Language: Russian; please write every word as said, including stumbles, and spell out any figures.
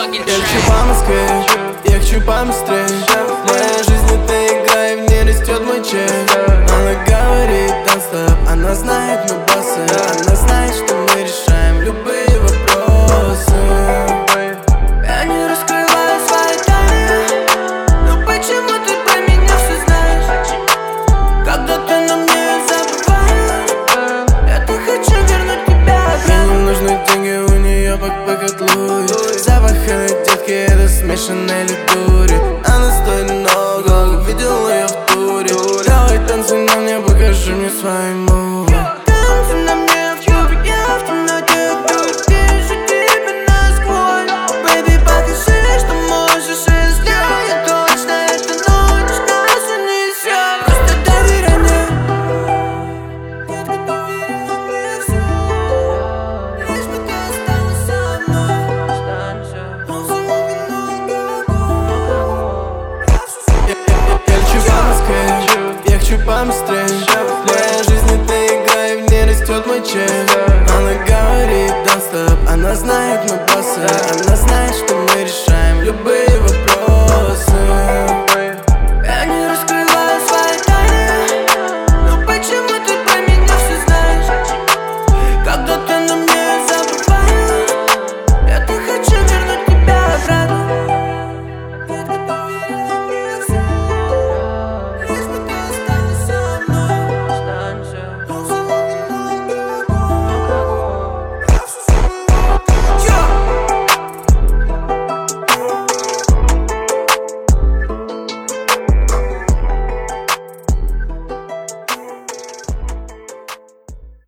fucking Я trash. хочу по Москве, я хочу побыстрее. В моей жизни ты играй, в ней растет мой чек. Она говорит non-stop, она знает мой боссы. Она знает, что мы решаем любые вопросы. Я не раскрываю свои тайны, но почему ты про меня все знаешь? Когда ты на мне забываешь, я так хочу вернуть тебя обратно. Мне нужны деньги, у нее как по котлу. Запах этой детки, это смешанные литури. Она стоит много, видел ее в туре. Давай танцуй на мне, покажи мне свои мувы. Танцуй на мне в клубе, я в темноте, вижу тебя насквозь. Baby, покажи, что можешь и сделай точно. Эта ночь нас унесет. Просто доверяй мне. Детка, доверяй мне. Лишь бы ты осталась со мной. Я хочу побыстрее. В моей жизни ты играй, в ней растет мой чек. Она говорит non-stop, она знает мой боссы. Она знает, что мы решаем любые